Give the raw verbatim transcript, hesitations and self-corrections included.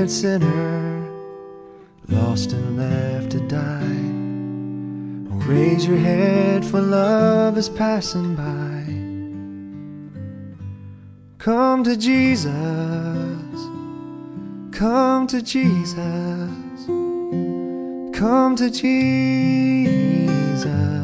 wretched sinner, lost and left to die. Oh, raise your head, for love is passing by. Come to Jesus, come to Jesus, come to Jesus.